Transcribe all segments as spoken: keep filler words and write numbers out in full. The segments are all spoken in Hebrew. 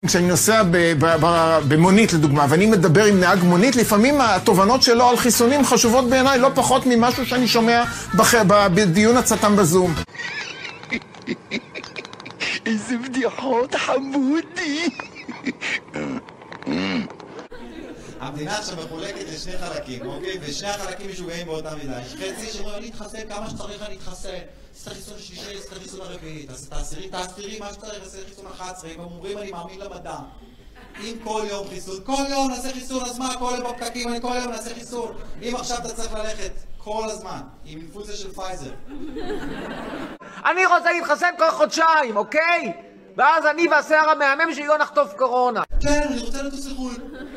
כשאני נוסע במונית לדוגמה, ואני מדבר עם נהג מונית, לפעמים התובנות שלו על חיסונים חשובות בעיניי לא פחות ממשהו שאני שומע בדיון הצט"ם בזום. איזה בדיחות חמודי. המדינה עכשיו מחולקת לשני חלקים, אוקיי? ושני החלקים משוגעים באותה מידה. יש חצי שאומר להתחסן כמה שצריך להתחסן. עשית חיסון השלישי, עשית חיסון הרביעית, עשית העשירי, את העשירי, מה שצריך, עשית חיסון אחת עשרה, הם אומרים אני מאמין למדע. אם כל יום חיסון, כל יום נעשה חיסון, אז מה? כל יום בפקקים, אני כל יום נעשה חיסון. אם עכשיו אתה צריך ללכת כל הזמן, עם אינפוזיה של פייזר. אני רוצה להתחסן כל חודשיים, אוקיי? ואז אני והשיער המהמם שלי לא נחטוף קורונה. כן, אני רוצה לטוס לחו"ל.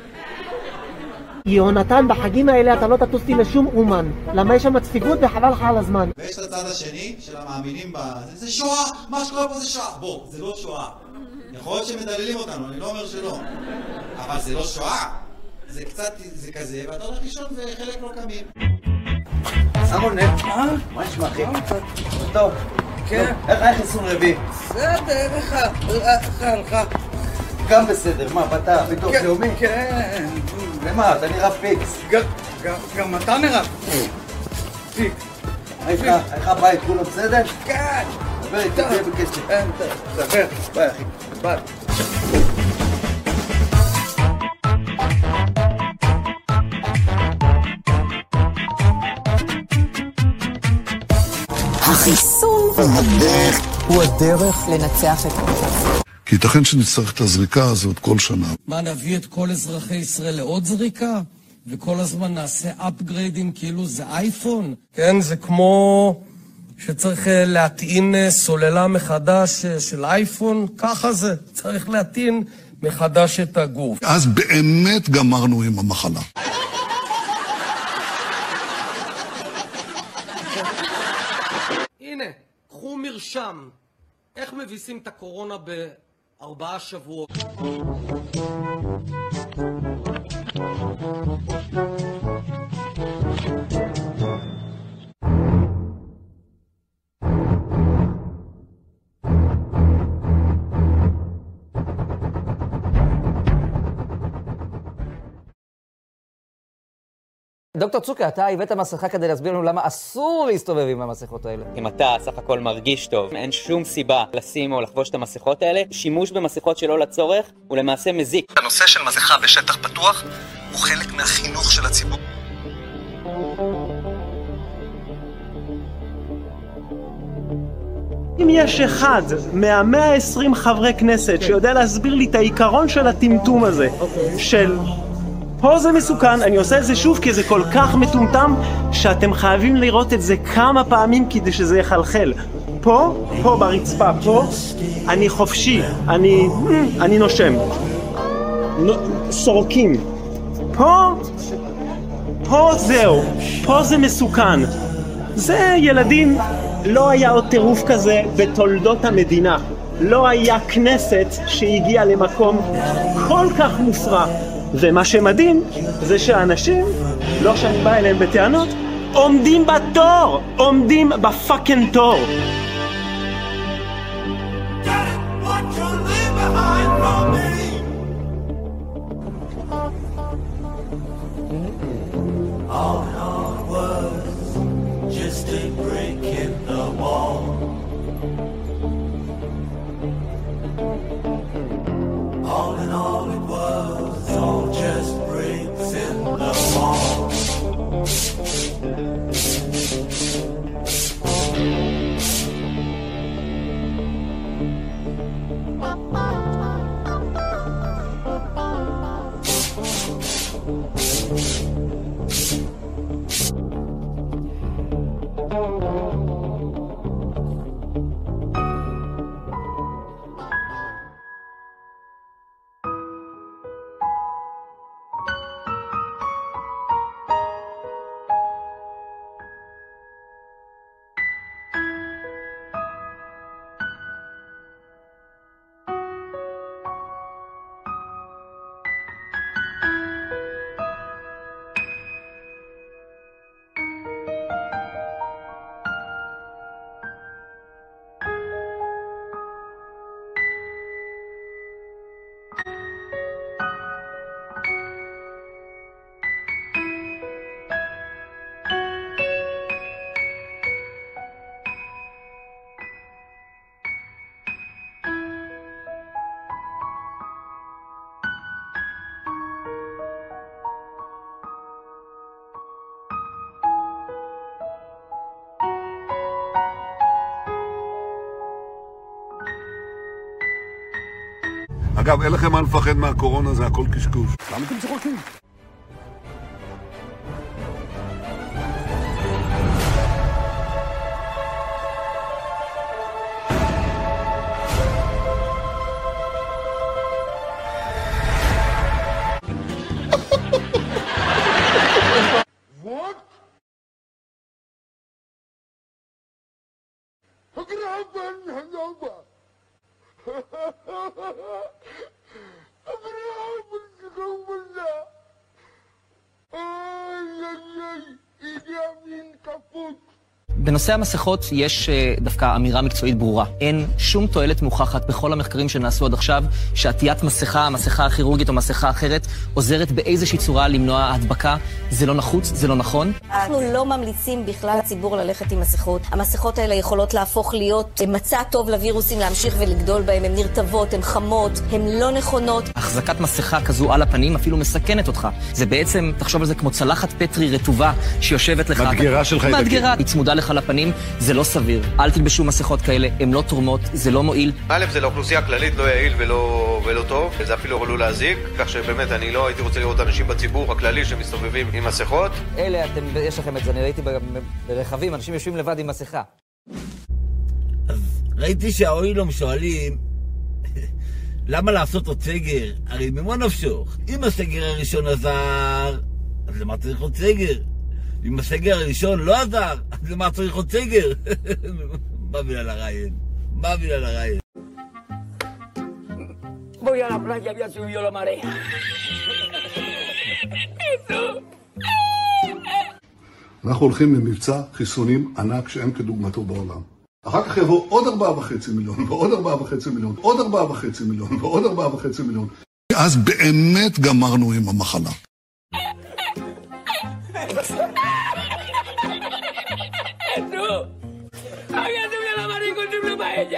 יונתן, בחגים האלה אתה לא תטוסתי לשום אומן. למה יש שם צפיפות וחבל לך על הזמן. ויש את הצד השני של המאמינים ב... זה שואה! מה שקורה פה זה שואה! בוא, זה לא שואה. יכול להיות שמדללים אותנו, אני לא אומר שלא. אבל זה לא שואה. זה קצת, זה כזה, ואתה הולך לישון וחלק לא קמים. סמון נט, מה נשמע אחי? טוב, איך היה חיסון רביעי? בסדר, איך הלכה? גם בסדר, מה, באת ביטוח לאומי? כן. למה, אתה נראה פיקס. גם אתה נראה פיקס. איך הבית, כולו בסדר? כן. דבר איתי, תהיה בקשר. אין, דבר, ביי אחי, ביי. החיסון הוא הדרך לנצח את הקורונה. כי ייתכן שנצטרך את הזריקה הזאת כל שנה. מה, נביא את כל אזרחי ישראל לעוד זריקה? וכל הזמן נעשה אפגריידים כאילו זה אייפון? כן, זה כמו שצריך להטעין סוללה מחדש של אייפון, ככה זה. צריך להטעין מחדש את הגוף. אז באמת גמרנו עם המחלה. הנה, קחו מרשם. איך מביסים את הקורונה בארבעה שבועות? דוקטור צוקה, אתה הבאת מסכה כדי להסביר לנו למה אסור להסתובב עם המסכות האלה. אם אתה סך הכל מרגיש טוב, אין שום סיבה לשים או לחבוש את המסכות האלה. שימוש במסכות שלא לצורך הוא למעשה מזיק. הנושא של מסכה בשטח פתוח הוא חלק מהחינוך של הציבור. אם יש אחד מה-מאה ועשרים חברי כנסת שיודע להסביר לי את העיקרון של הטמטום הזה, של פה זה מסוכן, אני עושה את זה שוב כי זה כל כך מטומטם שאתם חייבים לראות את זה כמה פעמים כדי שזה יחלחל. פה, פה ברצפה, פה, אני חופשי, אני, אני נושם. סורקים. פה, פה זהו, פה זה מסוכן. זה ילדים, לא היה עוד טירוף כזה בתולדות המדינה. לא היה כנסת שהגיעה למקום כל כך מופרע. ומה שמדהים זה שהאנשים, לא שאני בא אליהם בטענות, עומדים בתור, עומדים בפאקינג תור. אגב, אין לכם מה לפחד מהקורונה, זה הכל קשקוש. למה אתם צוחקים? בנושא המסכות יש דווקא אמירה מקצועית ברורה. אין שום תועלת מוכחת בכל המחקרים שנעשו עד עכשיו, שעטיית מסכה, מסכה כירורגית או מסכה אחרת, עוזרת באיזושהי צורה למנוע הדבקה. זה לא נחוץ, זה לא נכון. אנחנו לא ממליצים בכלל לציבור ללכת עם מסכות. המסכות האלה יכולות להפוך להיות מצע טוב לווירוסים להמשיך ולגדול בהם. הן נרטבות, הן חמות, הן לא נכונות. החזקת מסכה כזו על הפנים אפילו מסכנת אותך. זה בעצם, תחשוב על זה כמו צלחת פטרי רטובה שיושבת לך. מדגרה שלך. מדגרה, היא צמודה לך לפנים, זה לא סביר. אל תלבשו מסכות כאלה, הן לא תורמות, זה לא מועיל. א', זה לאוכלוסייה כללית לא יעיל ולא, ולא טוב, זה אפילו עלול להזיק, כך שבאמת אני לא הייתי רוצה לראות אנשים בציבור הכללי שמסתובבים עם מסכות. אלה, אתם, יש לכם את זה, אני ראיתי ברכבים, אנשים יושבים לבד עם מסכה. אז ראיתי שהאוילום שואלים, למה לעשות עוד סגר? הרי ממה נפשוך? אם הסגר הראשון עזר, אז למה צריך עוד סגר? אם הסגר הראשון לא עזר, אז למה צריך עוד סגר? מה מילה לרעיין? מה מילה לרעיין? Voy a la playa, había subido la marea. אנחנו הולכים למבצע חיסונים ענק שאין כדוגמתו בעולם. אחר כך יבוא עוד ארבעה וחצי מיליון, ועוד ארבעה וחצי מיליון, עוד ארבעה וחצי מיליון, ועוד ארבעה וחצי מיליון. אז באמת גמרנו עם המחלה. ¡Tú! ¡Había subido la marea y construyó para ella!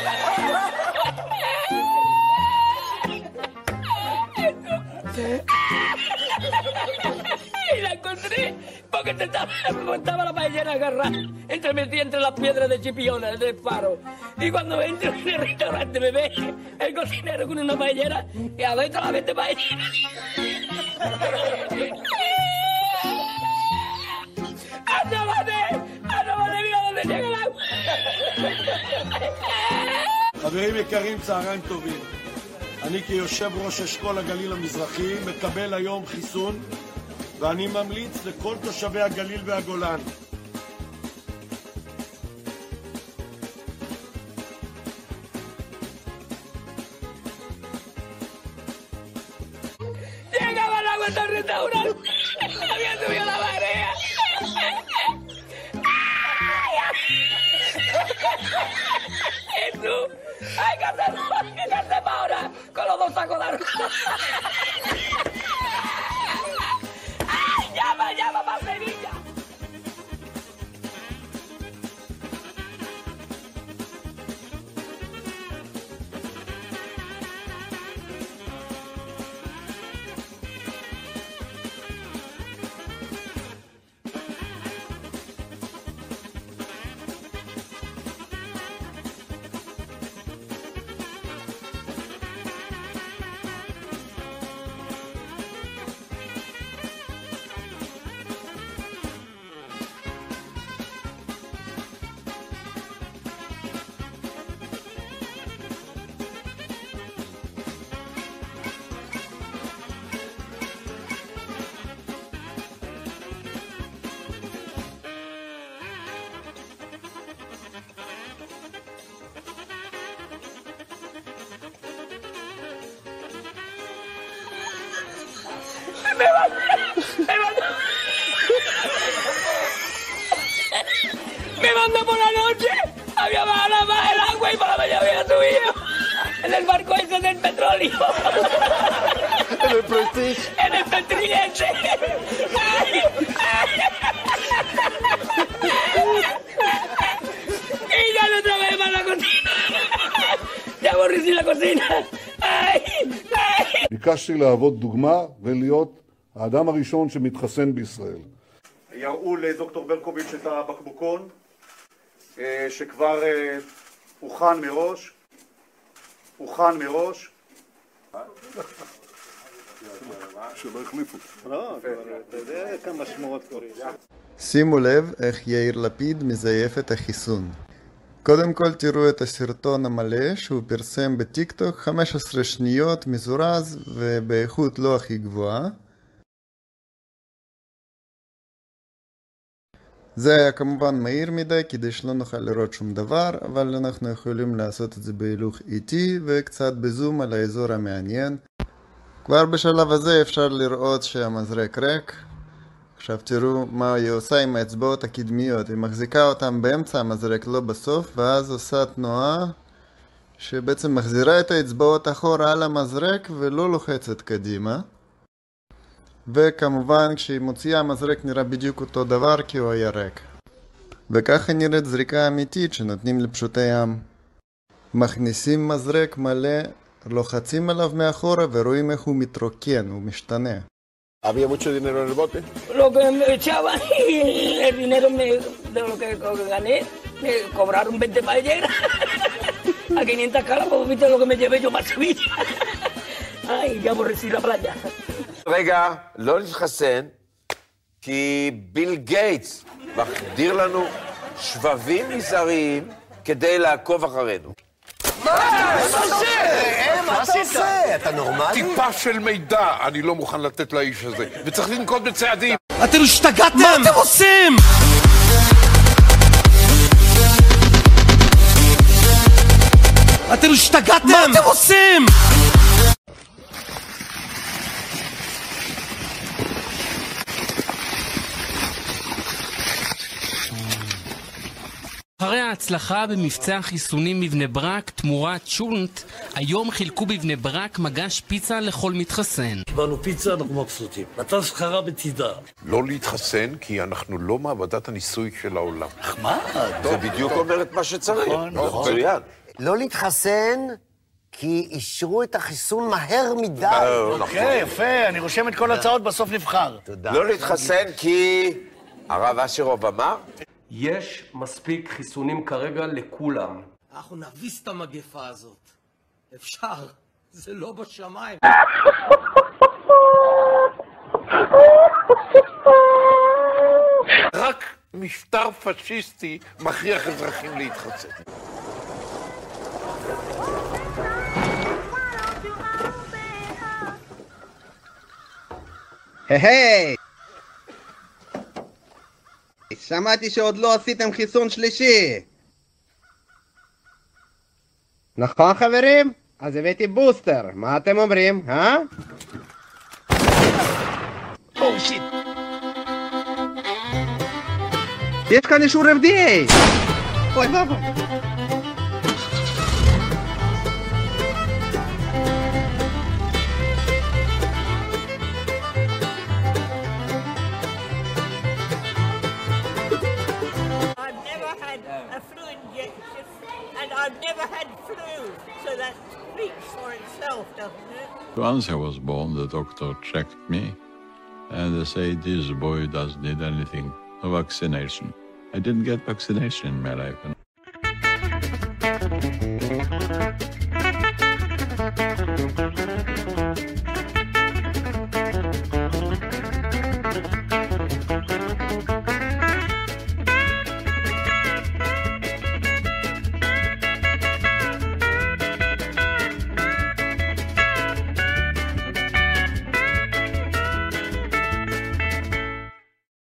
Y la encontré porque te estaba, estaba la paellera agarrada entre, metí entre las piedras de Chipiona, del faro. Y cuando entro en el restaurante me ve el cocinero con una paellera y adentro la vende paellera. ¡Asómate! ¡Asómate! ¡Mira dónde llega el agua! חברים יקרים, צהריים טובים. אני כיושב ראש אשכול הגליל המזרחי מקבל היום חיסון ואני ממליץ לכל תושבי הגליל והגולן. Llegaba el agua del restaurante. Había subido la marea. Jesús, hay que hacer, hay que hacer ahora con los dos sacos de arroz. ¡Ay, llama, llama para Sevilla! Me mandó, me mandó, me mandó por la noche, había bajado la baja el agua y por la mañana había subido en el barco ese del petróleo. En el Prestige. En el Petrillense. Y ya no otra vez para la cocina. Ya aborrecí la cocina. Ay, ay. ביקשתי להוות דוגמה ולהיות האדם הראשון שמתחסן בישראל. יראו לדוקטור ברקוביץ' את הבקבוקון שכבר הוכן מראש, הוכן מראש, שלא החליפו. לא, אתה יודע כמה שמועות קוראים. שימו לב איך יאיר לפיד מזייף את החיסון. קודם כל תראו את הסרטון המלא שהוא פרסם בטיקטוק, חמש עשרה שניות, מזורז ובאיכות לא הכי גבוהה. זה היה כמובן מהיר מדי כדי שלא נוכל לראות שום דבר, אבל אנחנו יכולים לעשות את זה בהילוך איטי וקצת בזום על האזור המעניין. כבר בשלב הזה אפשר לראות שהמזרק ריק. עכשיו תראו מה היא עושה עם האצבעות הקדמיות. היא מחזיקה אותם באמצע המזרק, לא בסוף, ואז עושה תנועה שבעצם מחזירה את האצבעות אחורה על המזרק ולא לוחצת קדימה. וכמובן כשהיא מוציאה המזרק נראה בדיוק אותו דבר כי הוא היה ריק. וככה נראית זריקה אמיתית שנותנים לפשוטי עם. מכניסים מזרק מלא, לוחצים עליו מאחורה ורואים איך הוא מתרוקן, הוא משתנה. ¿Había mucho dinero en el bote? Lo que me echaban y el dinero me, de lo que gané, me cobraron veinte paelleras a quinientas calas, porque viste lo que me llevé yo para Sevilla. Ay, ya aborrecí la playa. רגע, לא להתחסן, כי ביל גייטס מחדיר לנו שבבים מזעריים כדי לעקוב אחרינו. מה? מה אתה עושה? אתה נורמלי? טיפה של מידע אני לא מוכן לתת לאיש הזה, וצריך לנקוט בצעדים. אתם השתגעתם? מה אתם עושים? אתם השתגעתם? מה אתם עושים? אחרי ההצלחה במבצע החיסונים בבני ברק תמורת שולנט, היום חילקו בבני ברק מגש פיצה לכל מתחסן. קיבלנו פיצה, אנחנו מבסוטים. נתן שכרה בצידה. לא להתחסן כי אנחנו לא מעבדת הניסוי של העולם. מה? זה בדיוק אומר את מה שצריך. נכון. לא להתחסן כי אישרו את החיסון מהר מדי. אוקיי, יפה, אני רושם את כל הצעות, בסוף נבחר. לא להתחסן כי הרב אשרוב אמר? יש מספיק חיסונים כרגע לכולם. אנחנו נביס את המגפה הזאת. אפשר, זה לא בשמיים. רק משטר פשיסטי מכריח אזרחים להתחסן. היי! שמעתי שעוד לא עשיתם חיסון שלישי. נכון חברים? אז הבאתי בוסטר, מה אתם אומרים, אה? או שיט. יש כאן אישור אף די איי. אוי ואבוי. I've never had flu, so that speaks for itself, doesn't it? Once I was born, the doctor checked me, and they said, this boy doesn't need anything, no vaccination. I didn't get vaccination in my life.